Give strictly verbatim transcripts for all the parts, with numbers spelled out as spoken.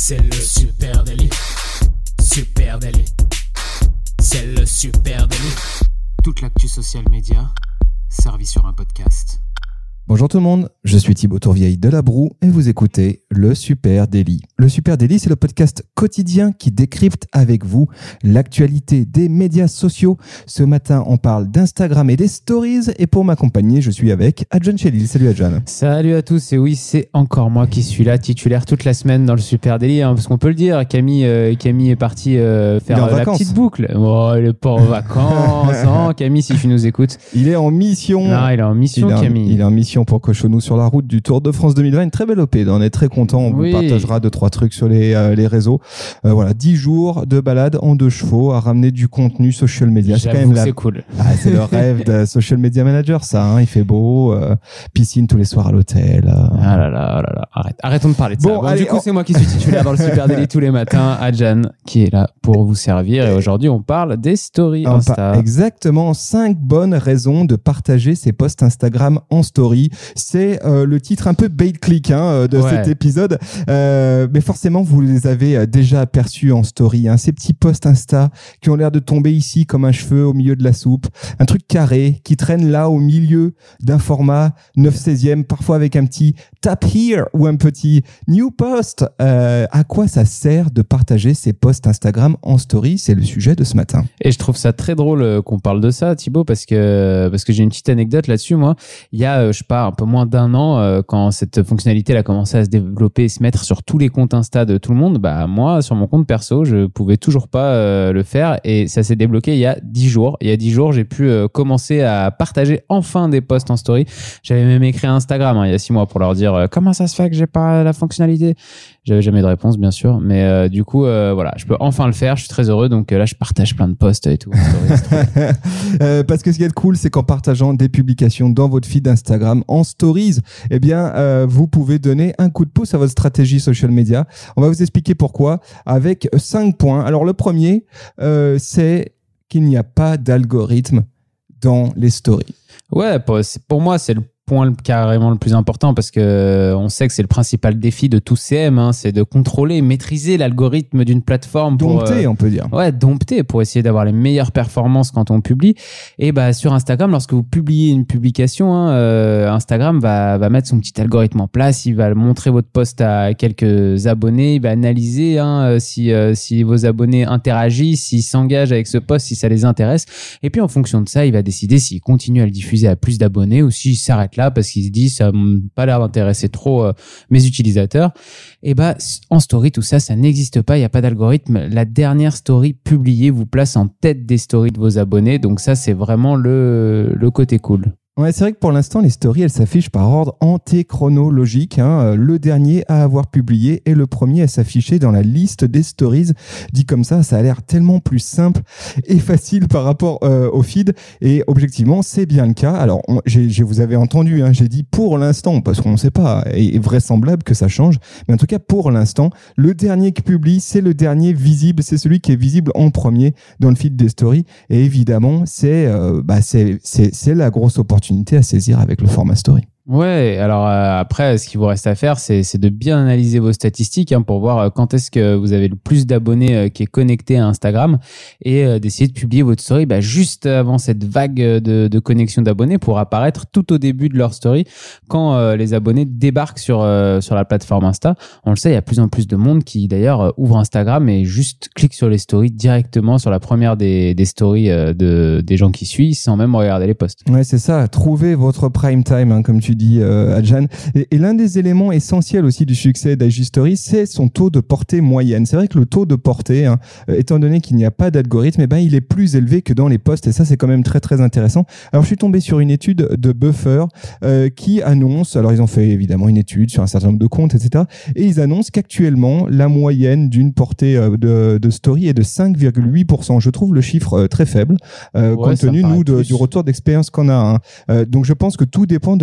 C'est le super délit. Super délit. C'est le super délit. Toute l'actu social média servie sur un podcast. Bonjour tout le monde, je suis Thibaut Tourvieille de La Broue et vous écoutez le Super Daily. Le Super Daily, c'est le podcast quotidien qui décrypte avec vous l'actualité des médias sociaux. Ce matin, on parle d'Instagram et des stories et pour m'accompagner, je suis avec Adjan Chelil. Salut Adjan. Salut à tous et oui, c'est encore moi qui suis là, titulaire toute la semaine dans le Super Daily, hein, parce qu'on peut le dire, Camille, euh, Camille est parti euh, faire euh, la vacances. petite boucle. Oh, il est pas en vacances, hein, Camille, si tu nous écoutes. Il est en mission. Non, il est en mission, il est en, Camille. Il est en mission pour Cochonou sur la route du Tour de France deux mille vingt. Une très belle O P, on est très content. On oui. vous partagera deux, trois trucs sur les, euh, les réseaux. Euh, voilà, dix jours de balade en deux chevaux à ramener du contenu social media. J'avoue c'est quand même la... c'est cool. Ah, c'est le rêve de social media manager, ça. Hein. Il fait beau, euh, piscine tous les soirs à l'hôtel. Euh... Ah là là, oh là là, arrête. Arrêtons de parler de Bon, ça. Bon, allez, du coup, on... c'est moi qui suis titulaire dans le Super Daily tous les matins. Adjan qui est là pour vous servir. Et aujourd'hui, on parle des stories Enfin, Insta. Exactement, cinq bonnes raisons de partager ses posts Instagram en story. C'est euh, le titre un peu bait-click hein, de ouais. cet épisode. Euh, mais forcément, vous les avez déjà aperçus en story. Hein. Ces petits posts Insta qui ont l'air de tomber ici comme un cheveu au milieu de la soupe. Un truc carré qui traîne là au milieu d'un format neuf seizième, parfois avec un petit tap here ou un petit new post. Euh, à quoi ça sert de partager ces posts Instagram en story? C'est le sujet de ce matin. Et je trouve ça très drôle qu'on parle de ça, Thibaut, parce que, parce que j'ai une petite anecdote là-dessus, moi. Il y a, je sais pas, un peu moins d'un an, quand cette fonctionnalité elle a commencé à se développer et se mettre sur tous les comptes Insta de tout le monde, bah, moi, sur mon compte perso, je pouvais toujours pas euh, le faire et ça s'est débloqué il y a dix jours. Il y a dix jours, j'ai pu euh, commencer à partager enfin des posts en story. J'avais même écrit à Instagram, hein, il y a six mois pour leur dire euh, comment ça se fait que j'ai pas la fonctionnalité. J'avais jamais de réponse, bien sûr, mais euh, du coup, euh, voilà, je peux enfin le faire. Je suis très heureux, donc euh, là, je partage plein de posts et tout. euh, parce que ce qui est cool, c'est qu'en partageant des publications dans votre feed Instagram en stories, eh bien, euh, vous pouvez donner un coup de pouce à votre stratégie social media. On va vous expliquer pourquoi avec cinq points. Alors, le premier, euh, c'est qu'il n'y a pas d'algorithme dans les stories. Ouais, pour, pour moi, c'est le point carrément le plus important parce que on sait que c'est le principal défi de tout C M, hein, c'est de contrôler, maîtriser l'algorithme d'une plateforme. Pour, dompter, euh, on peut dire. Ouais, dompter pour essayer d'avoir les meilleures performances quand on publie. Et bah sur Instagram, lorsque vous publiez une publication, hein, euh, Instagram va va mettre son petit algorithme en place. Il va montrer votre post à quelques abonnés. Il va analyser hein, si euh, si vos abonnés interagissent, s'ils s'engagent avec ce post, si ça les intéresse. Et puis en fonction de ça, il va décider s'il continue à le diffuser à plus d'abonnés ou s'il s'arrête là parce qu'il se dit ça n'a pas l'air d'intéresser trop euh, mes utilisateurs. Et bah en story tout ça ça n'existe pas, il n'y a pas d'algorithme. La dernière story publiée vous place en tête des stories de vos abonnés, donc ça c'est vraiment le le côté cool. Ouais, c'est vrai que pour l'instant, les stories, elles s'affichent par ordre antéchronologique. Hein. Le dernier à avoir publié est le premier à s'afficher dans la liste des stories. Dit comme ça, ça a l'air tellement plus simple et facile par rapport euh, au feed. Et objectivement, c'est bien le cas. Alors, on, j'ai, j'ai, vous avez entendu, hein, j'ai dit pour l'instant, parce qu'on ne sait pas, et vraisemblable que ça change. Mais en tout cas, pour l'instant, le dernier qui publie, c'est le dernier visible. C'est celui qui est visible en premier dans le feed des stories. Et évidemment, c'est, euh, bah, c'est, c'est, c'est la grosse opportunité à saisir avec le format story. Ouais, alors euh, après, ce qu'il vous reste à faire, c'est, c'est de bien analyser vos statistiques hein, pour voir euh, quand est-ce que vous avez le plus d'abonnés euh, qui est connecté à Instagram et euh, d'essayer de publier votre story bah, juste avant cette vague de, de connexion d'abonnés pour apparaître tout au début de leur story quand euh, les abonnés débarquent sur, euh, sur la plateforme Insta. On le sait, il y a de plus en plus de monde qui d'ailleurs euh, ouvre Instagram et juste clique sur les stories directement sur la première des, des stories euh, de, des gens qui suivent sans même regarder les posts. Ouais, c'est ça. Trouvez votre prime time, hein, comme tu dit euh, Adjan. Et, et l'un des éléments essentiels aussi du succès d'I G Story, c'est son taux de portée moyenne. C'est vrai que le taux de portée, hein, euh, étant donné qu'il n'y a pas d'algorithme, eh ben, il est plus élevé que dans les posts. Et ça, c'est quand même très, très intéressant. Alors, je suis tombé sur une étude de Buffer euh, qui annonce, alors ils ont fait évidemment une étude sur un certain nombre de comptes, et cetera. Et ils annoncent qu'actuellement, la moyenne d'une portée euh, de, de story est de cinq virgule huit pour cent. Je trouve le chiffre euh, très faible, euh, ouais, compte tenu, nous, de, du retour d'expérience qu'on a. Hein. Euh, donc, je pense que tout dépend de la taille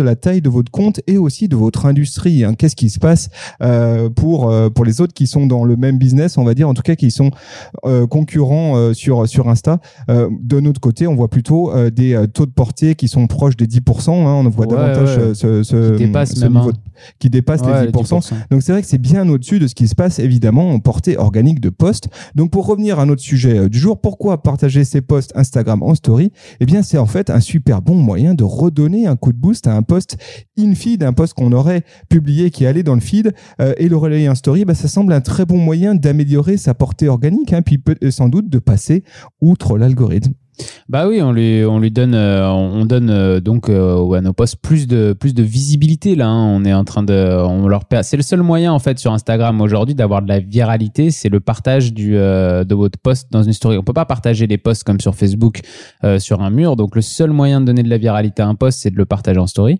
de votre compte et aussi de votre industrie. Hein. Qu'est-ce qui se passe euh, pour euh, pour les autres qui sont dans le même business, on va dire, en tout cas qui sont euh, concurrents euh, sur sur Insta. Euh, de notre côté, on voit plutôt euh, des euh, taux de portée qui sont proches des dix pour cent. Hein. On voit ouais, davantage ouais. ce, ce, qui dépasse ce même, niveau hein. de, qui dépasse ouais, les dix pour cent. dix pour cent. Donc c'est vrai que c'est bien au-dessus de ce qui se passe évidemment en portée organique de posts. Donc pour revenir à notre sujet euh, du jour, pourquoi partager ces posts Instagram en story? Eh bien c'est en fait un super bon moyen de redonner un coup de boost à un post in-feed, un post qu'on aurait publié qui allait dans le feed euh, et le relayer en story. Bah, ça semble un très bon moyen d'améliorer sa portée organique, hein, puis peut, sans doute de passer outre l'algorithme. Bah oui, on lui on lui donne euh, on donne euh, donc euh, à nos posts plus de plus de visibilité là. Hein. On est en train de on leur c'est le seul moyen en fait sur Instagram aujourd'hui d'avoir de la viralité, c'est le partage du euh, de votre post dans une story. On peut pas partager les posts comme sur Facebook euh, sur un mur. Donc le seul moyen de donner de la viralité à un post, c'est de le partager en story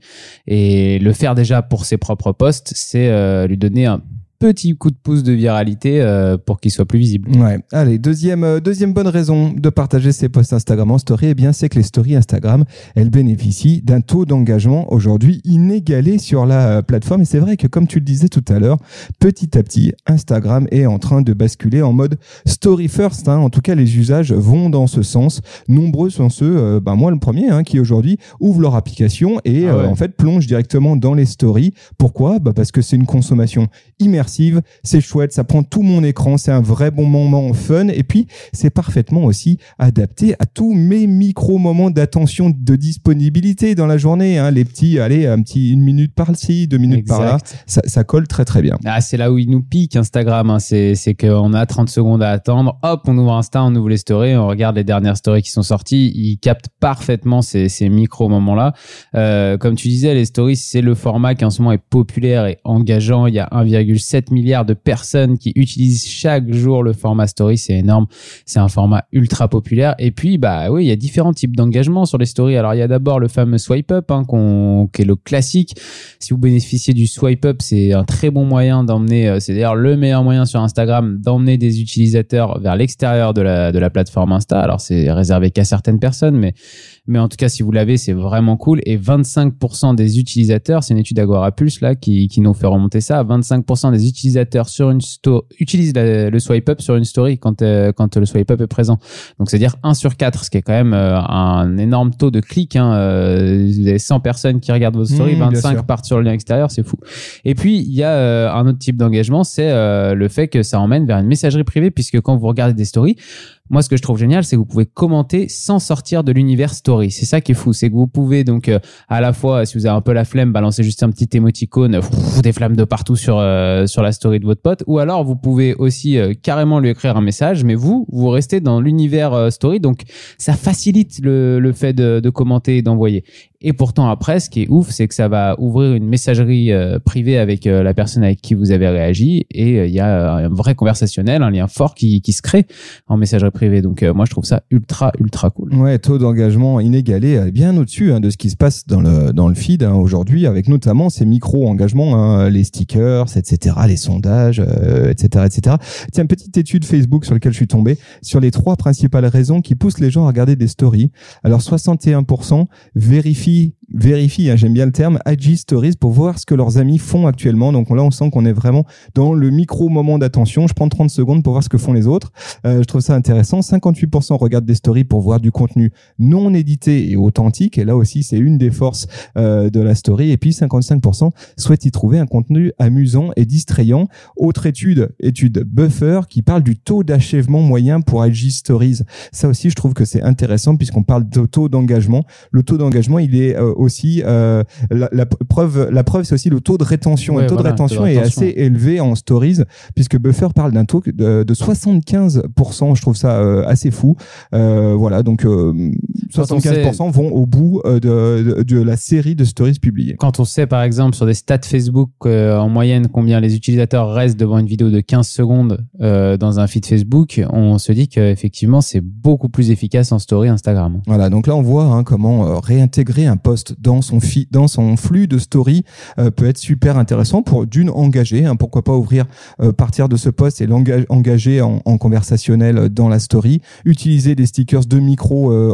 et le faire déjà pour ses propres posts, c'est euh, lui donner un petit coup de pouce de viralité euh, pour qu'il soit plus visible. Ouais. Allez, deuxième euh, deuxième bonne raison de partager ses posts Instagram en story, eh bien c'est que les stories Instagram, elles bénéficient d'un taux d'engagement aujourd'hui inégalé sur la euh, plateforme. Et c'est vrai que comme tu le disais tout à l'heure, petit à petit, Instagram est en train de basculer en mode story first. Hein. En tout cas, les usages vont dans ce sens. Nombreux sont ceux, euh, ben moi le premier, hein, qui aujourd'hui ouvrent leur application et ah ouais. euh, en fait plongent directement dans les stories. Pourquoi ? Bah parce que c'est une consommation immersive. C'est chouette, ça prend tout mon écran, c'est un vrai bon moment fun et puis c'est parfaitement aussi adapté à tous mes micro moments d'attention, de disponibilité dans la journée. Hein. Les petits, allez, un petit une minute par-ci, deux minutes exact. Par là, ça, ça colle très très bien. Ah, c'est là où il nous pique Instagram. Hein. C'est c'est qu'on a trente secondes à attendre. Hop, on ouvre Insta, on ouvre les stories, on regarde les dernières stories qui sont sorties. Il capte parfaitement ces ces micro moments là. Euh, comme tu disais, les stories c'est le format qui en ce moment est populaire et engageant. Il y a un virgule sept milliards de personnes qui utilisent chaque jour le format story, c'est énorme, c'est un format ultra populaire et puis bah oui, il y a différents types d'engagement sur les stories. Alors il y a d'abord le fameux swipe up hein, qu'on, qui est le classique. Si vous bénéficiez du swipe up, c'est un très bon moyen d'emmener, c'est d'ailleurs le meilleur moyen sur Instagram d'emmener des utilisateurs vers l'extérieur de la, de la plateforme Insta. Alors c'est réservé qu'à certaines personnes, mais mais en tout cas si vous l'avez, c'est vraiment cool. Et vingt-cinq pour cent des utilisateurs, c'est une étude Agora Pulse là qui qui nous fait remonter ça, vingt-cinq pour cent des utilisateurs sur une story utilisent la, le swipe up sur une story quand euh, quand le swipe up est présent. Donc c'est à dire un sur quatre, ce qui est quand même euh, un énorme taux de clics. Hein. Euh, vous avez cent personnes qui regardent vos stories, mmh, vingt-cinq partent sur le lien extérieur, c'est fou. Et puis il y a euh, un autre type d'engagement, c'est euh, le fait que ça emmène vers une messagerie privée, puisque quand vous regardez des stories, moi, ce que je trouve génial, c'est que vous pouvez commenter sans sortir de l'univers story. C'est ça qui est fou, c'est que vous pouvez donc euh, à la fois, si vous avez un peu la flemme, balancer juste un petit émoticône, pff, des flammes de partout sur euh, sur la story de votre pote, ou alors vous pouvez aussi euh, carrément lui écrire un message, mais vous, vous restez dans l'univers euh, story, donc ça facilite le le fait de, de commenter et d'envoyer. Et pourtant après, ce qui est ouf, c'est que ça va ouvrir une messagerie euh, privée avec euh, la personne avec qui vous avez réagi, et il euh, y a un vrai conversationnel, un lien fort qui qui se crée en messagerie privée. Donc euh, moi je trouve ça ultra ultra cool. Ouais, taux d'engagement inégalé, bien au-dessus hein, de ce qui se passe dans le dans le feed hein, aujourd'hui, avec notamment ces micro engagements, hein, les stickers, et cetera, les sondages, euh, et cetera, et cetera. Tiens, petite étude Facebook sur laquelle je suis tombé sur les trois principales raisons qui poussent les gens à regarder des stories. Alors soixante et un pour cent vérifient vérifie, hein, j'aime bien le terme, I G Stories pour voir ce que leurs amis font actuellement. Donc là, on sent qu'on est vraiment dans le micro moment d'attention. Je prends trente secondes pour voir ce que font les autres. Euh, je trouve ça intéressant. cinquante-huit pour cent regardent des stories pour voir du contenu non édité et authentique. Et là aussi, c'est une des forces euh, de la story. Et puis, cinquante-cinq pour cent souhaitent y trouver un contenu amusant et distrayant. Autre étude, étude Buffer, qui parle du taux d'achèvement moyen pour I G Stories. Ça aussi, je trouve que c'est intéressant puisqu'on parle de taux d'engagement. Le taux d'engagement, il est euh, aussi euh, la, la preuve la preuve c'est aussi le taux de rétention. Ouais, le taux voilà, de rétention est rétention. assez élevé en stories puisque Buffer parle d'un taux de, de soixante-quinze pour cent. Je trouve ça euh, assez fou. Euh, voilà, donc euh, soixante-quinze pour cent sait... vont au bout euh, de, de, de la série de stories publiées. Quand on sait par exemple sur des stats Facebook euh, en moyenne combien les utilisateurs restent devant une vidéo de quinze secondes euh, dans un feed Facebook, on se dit qu'effectivement c'est beaucoup plus efficace en story Instagram. Voilà, donc là on voit hein, comment euh, réintégrer un post dans son fi- dans son flux de story euh, peut être super intéressant pour d'une engager, hein, pourquoi pas ouvrir euh, partir de ce post et l'engager en, en conversationnel dans la story, utiliser des stickers de micro euh, engagement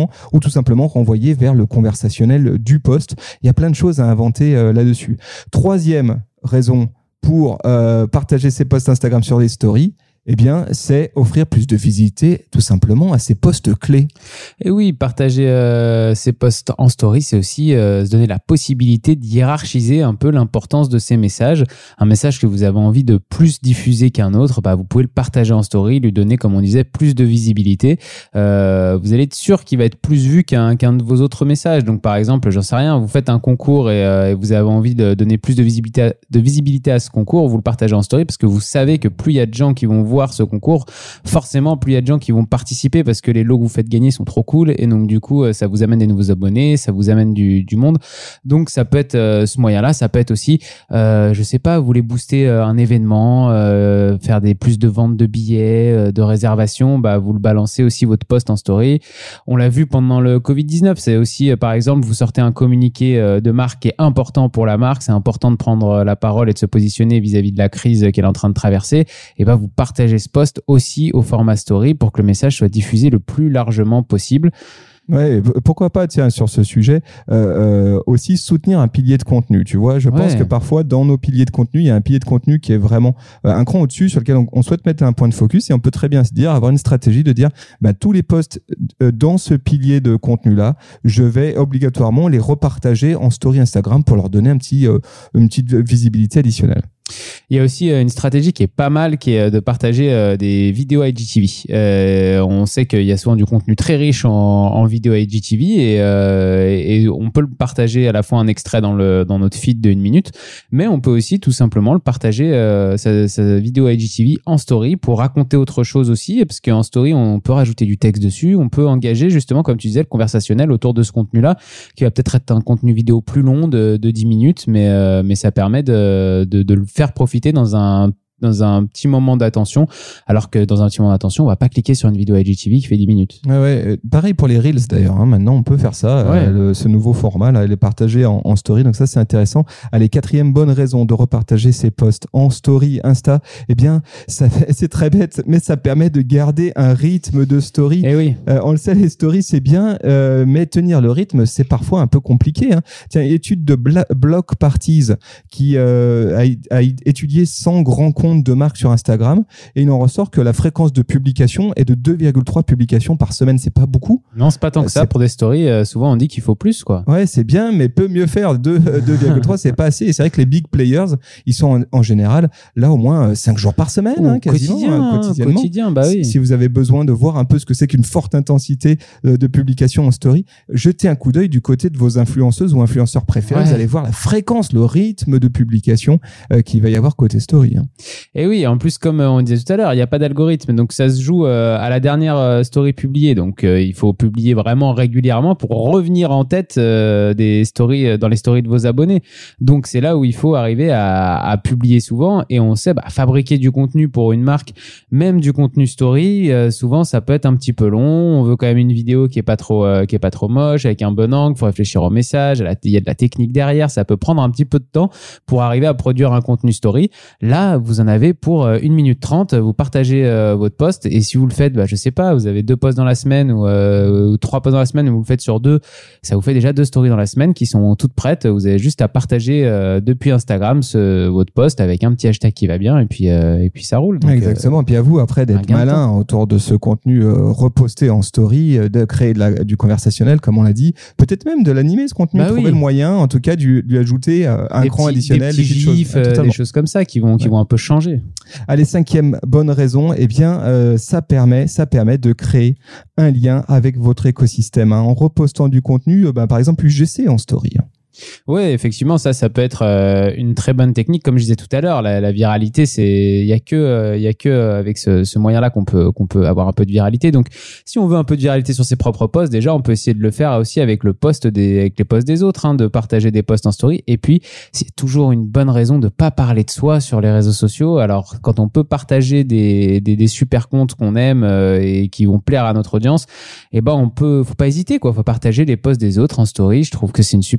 directement ou tout simplement renvoyer vers le conversationnel du post. Il y a plein de choses à inventer euh, là-dessus. Troisième raison pour euh, partager ses posts Instagram sur les stories, eh bien, c'est offrir plus de visibilité tout simplement à ces posts clés. Et oui, partager euh, ces posts en story, c'est aussi euh, se donner la possibilité de hiérarchiser un peu l'importance de ces messages. Un message que vous avez envie de plus diffuser qu'un autre, bah, vous pouvez le partager en story, lui donner, comme on disait, plus de visibilité. Euh, vous allez être sûr qu'il va être plus vu qu'un, qu'un de vos autres messages. Donc, par exemple, j'en sais rien, vous faites un concours et, euh, et vous avez envie de donner plus de visibilité, à, de visibilité à ce concours, vous le partagez en story parce que vous savez que plus il y a de gens qui vont voir ce concours, forcément plus il y a de gens qui vont participer parce que les lots que vous faites gagner sont trop cool et donc du coup ça vous amène des nouveaux abonnés, ça vous amène du, du monde. Donc ça peut être euh, ce moyen-là, ça peut être aussi euh, je sais pas, vous voulez booster euh, un événement, euh, faire des plus de ventes de billets, euh, de réservations, bah vous le balancez aussi votre post en story. On l'a vu pendant le covid dix-neuf, c'est aussi euh, par exemple vous sortez un communiqué euh, de marque qui est important pour la marque, c'est important de prendre la parole et de se positionner vis-à-vis de la crise qu'elle est en train de traverser, et bah vous partagez ce post aussi au format story pour que le message soit diffusé le plus largement possible. Ouais, pourquoi pas, tiens, sur ce sujet, euh, euh, aussi soutenir un pilier de contenu. Tu vois, je ouais. pense que parfois, dans nos piliers de contenu, il y a un pilier de contenu qui est vraiment euh, un cran au-dessus, sur lequel on, on souhaite mettre un point de focus, et on peut très bien se dire, avoir une stratégie de dire, bah, tous les posts euh, dans ce pilier de contenu-là, je vais obligatoirement les repartager en story Instagram pour leur donner un petit, euh, une petite visibilité additionnelle. Il y a aussi une stratégie qui est pas mal, qui est de partager des vidéos I G T V. Euh, on sait qu'il y a souvent du contenu très riche en, en vidéo I G T V et, euh, et on peut le partager à la fois un extrait dans, le, dans notre feed de une minute, mais on peut aussi tout simplement le partager, euh, sa, sa vidéo I G T V en story pour raconter autre chose aussi, parce qu'en story, on peut rajouter du texte dessus, on peut engager justement, comme tu disais, le conversationnel autour de ce contenu-là, qui va peut-être être un contenu vidéo plus long de, de dix minutes, mais, euh, mais ça permet de, de, de le faire profiter dans un dans un petit moment d'attention, alors que dans un petit moment d'attention, on va pas cliquer sur une vidéo I G T V qui fait dix minutes. Ouais, ouais. Pareil pour les Reels d'ailleurs, hein. Maintenant on peut faire ça, ouais. euh, le, ce nouveau format là, il est partagé en, en story, donc ça c'est intéressant. Allez, quatrième bonne raison de repartager ses posts en story Insta, eh bien ça fait, c'est très bête, mais ça permet de garder un rythme de story. Eh oui. Euh, on le sait, les stories c'est bien, euh, mais tenir le rythme c'est parfois un peu compliqué, hein. Tiens, étude de Bla- Block Parties qui euh, a, a étudié cent grands comptes de marques sur Instagram, et il en ressort que la fréquence de publication est de deux virgule trois publications par semaine. C'est pas beaucoup. Non, c'est pas tant que ça. C'est... Pour des stories, euh, souvent on dit qu'il faut plus, quoi. Ouais, c'est bien, mais peut mieux faire. deux virgule trois, c'est pas assez. Et c'est vrai que les big players, ils sont en, en général là au moins cinq jours par semaine, hein, quasiment, quotidien, hein, quotidiennement. Quotidien, bah oui. Si, si vous avez besoin de voir un peu ce que c'est qu'une forte intensité euh, de publication en story, jetez un coup d'œil du côté de vos influenceuses ou influenceurs préférés. Ouais. Vous allez voir la fréquence, le rythme de publication euh, qu'il va y avoir côté story, hein. Et oui, en plus, comme on disait tout à l'heure, il n'y a pas d'algorithme, donc ça se joue euh, à la dernière euh, story publiée. Donc euh, il faut publier vraiment régulièrement pour revenir en tête euh, des stories euh, dans les stories de vos abonnés. Donc c'est là où il faut arriver à, à publier souvent, et on sait bah, fabriquer du contenu pour une marque, même du contenu story. Euh, souvent ça peut être un petit peu long. On veut quand même une vidéo qui est pas trop euh, qui est pas trop moche, avec un bon angle. Faut réfléchir au message. Il y a de la technique derrière. Ça peut prendre un petit peu de temps pour arriver à produire un contenu story. Là, vous en avez pour une minute trente, vous partagez euh, votre post, et si vous le faites, bah, je sais pas, vous avez deux posts dans la semaine ou, euh, ou trois posts dans la semaine, et vous le faites sur deux, ça vous fait déjà deux stories dans la semaine qui sont toutes prêtes. Vous avez juste à partager euh, depuis Instagram ce, votre post avec un petit hashtag qui va bien, et puis, euh, et puis ça roule. Donc, exactement. Euh, et puis à vous après d'être malin autour de ce contenu euh, reposté en story, euh, de créer de la, du conversationnel, comme on l'a dit, peut-être même de l'animer ce contenu, bah trouver oui. le moyen, en tout cas, de lui ajouter euh, un des cran petits, additionnel, des petits gifs, choses, euh, des choses comme ça qui vont, qui ouais. vont un peu changer. Allez, cinquième bonne raison, eh bien, euh, ça permet, ça permet de créer un lien avec votre écosystème, hein, en repostant du contenu, euh, bah, par exemple U G C en story. Ouais, effectivement, ça, ça peut être euh, une très bonne technique. Comme je disais tout à l'heure, la, la viralité, c'est, il y a que, euh, il y a que euh, avec ce, ce moyen-là qu'on peut, qu'on peut avoir un peu de viralité. Donc, si on veut un peu de viralité sur ses propres posts, déjà, on peut essayer de le faire aussi avec le post des, avec les posts des autres, hein, de partager des posts en story. Et puis, c'est toujours une bonne raison de pas parler de soi sur les réseaux sociaux. Alors, quand on peut partager des, des, des super comptes qu'on aime euh, et qui vont plaire à notre audience, eh ben, on peut, faut pas hésiter, quoi. Faut partager les posts des autres en story. Je trouve que c'est une super idée.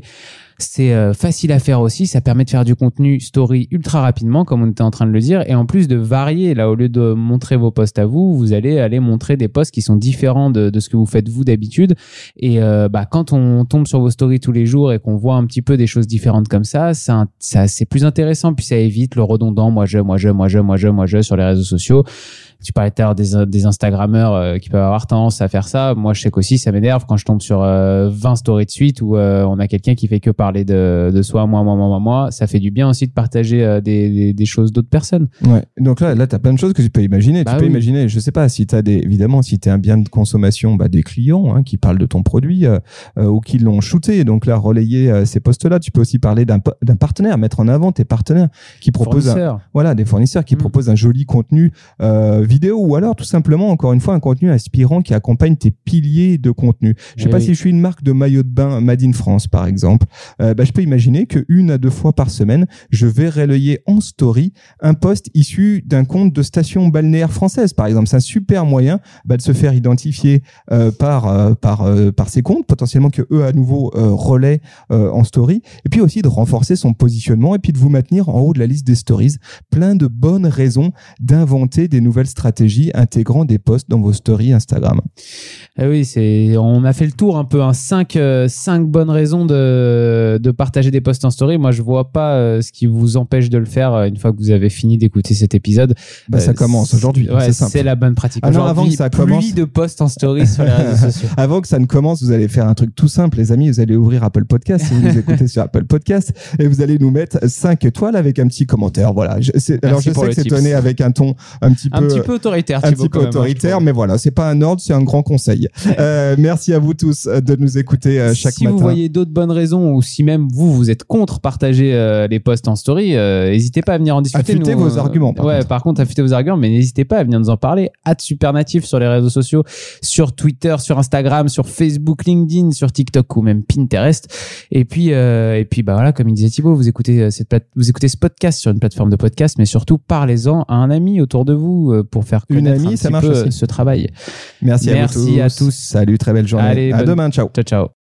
C'est euh, facile à faire aussi, ça permet de faire du contenu story ultra rapidement, comme on était en train de le dire, et en plus de varier. Là, au lieu de montrer vos posts à vous, vous allez aller montrer des posts qui sont différents de, de ce que vous faites vous d'habitude. Et euh, bah, quand on tombe sur vos stories tous les jours et qu'on voit un petit peu des choses différentes comme ça, ça, ça c'est plus intéressant, puis ça évite le redondant. Moi je, moi je, moi je, moi je, moi je sur les réseaux sociaux. Tu parlais tout à l'heure des, des Instagrammeurs euh, qui peuvent avoir tendance à faire ça. Moi, je sais qu'aussi, ça m'énerve quand je tombe sur euh, vingt stories de suite où euh, on a quelqu'un qui fait que parler de, de soi, moi, moi, moi, moi, moi. Ça fait du bien aussi de partager euh, des, des, des choses d'autres personnes. Ouais. Donc là, là, t'as plein de choses que tu peux imaginer. Bah tu peux oui. imaginer, je sais pas, si t'as des, évidemment, si t'es un bien de consommation, bah, des clients hein, qui parlent de ton produit euh, euh, ou qui l'ont shooté. Donc là, relayer euh, ces posts-là. Tu peux aussi parler d'un, d'un partenaire, mettre en avant tes partenaires qui proposent, un, voilà, des fournisseurs qui mmh. proposent un joli contenu euh, vidéo ou alors tout simplement, encore une fois, un contenu inspirant qui accompagne tes piliers de contenu. Je sais Et pas oui. si je suis une marque de maillot de bain Made in France, par exemple. Euh, bah, je peux imaginer que une à deux fois par semaine, je vais relayer en story un post issu d'un compte de station balnéaire française, par exemple. C'est un super moyen bah, de se faire identifier euh, par euh, par euh, par ces comptes, potentiellement que eux à nouveau euh, relaient euh, en story, et puis aussi de renforcer son positionnement et puis de vous maintenir en haut de la liste des stories. Plein de bonnes raisons d'inventer des nouvelles stratégies intégrant des posts dans vos stories Instagram. Eh oui, c'est, on a fait le tour un peu, hein, cinq, euh, cinq bonnes raisons de, de partager des posts en story. Moi, je vois pas euh, ce qui vous empêche de le faire euh, une fois que vous avez fini d'écouter cet épisode. Bah, euh, ça commence aujourd'hui. Ouais, c'est simple. C'est la bonne pratique. Ah non, avant que ça commence, plus de posts en story sur les réseaux sociaux. Avant que ça ne commence, vous allez faire un truc tout simple, les amis. Vous allez ouvrir Apple Podcast si vous nous écoutez sur Apple Podcast et vous allez nous mettre cinq étoiles avec un petit commentaire. Voilà. Je, c'est, alors je sais que c'est donné avec un ton un petit peu, un petit peu autoritaire, un petit peu autoritaire, mais voilà, c'est pas un ordre, c'est un grand conseil. Euh, merci à vous tous de nous écouter euh, chaque si matin. Si vous voyez d'autres bonnes raisons ou si même vous, vous êtes contre partager euh, les posts en story, n'hésitez euh, pas à venir en discuter. Affûtez nous, vos euh, arguments. Par ouais, contre. par contre, affûtez vos arguments, mais n'hésitez pas à venir nous en parler. At Supernatif sur les réseaux sociaux, sur Twitter, sur Instagram, sur Facebook, LinkedIn, sur TikTok ou même Pinterest. Et puis, euh, et puis, bah voilà, comme il disait Thibaut, vous écoutez cette plate- vous écoutez ce podcast sur une plateforme de podcast, mais surtout parlez-en à un ami autour de vous euh, pour faire connaître une amie, un ça petit marche peu aussi. ce travail. Merci, Merci à vous tous. à tous. Salut, très belle journée. Allez, à bonne... demain, ciao. Ciao, ciao.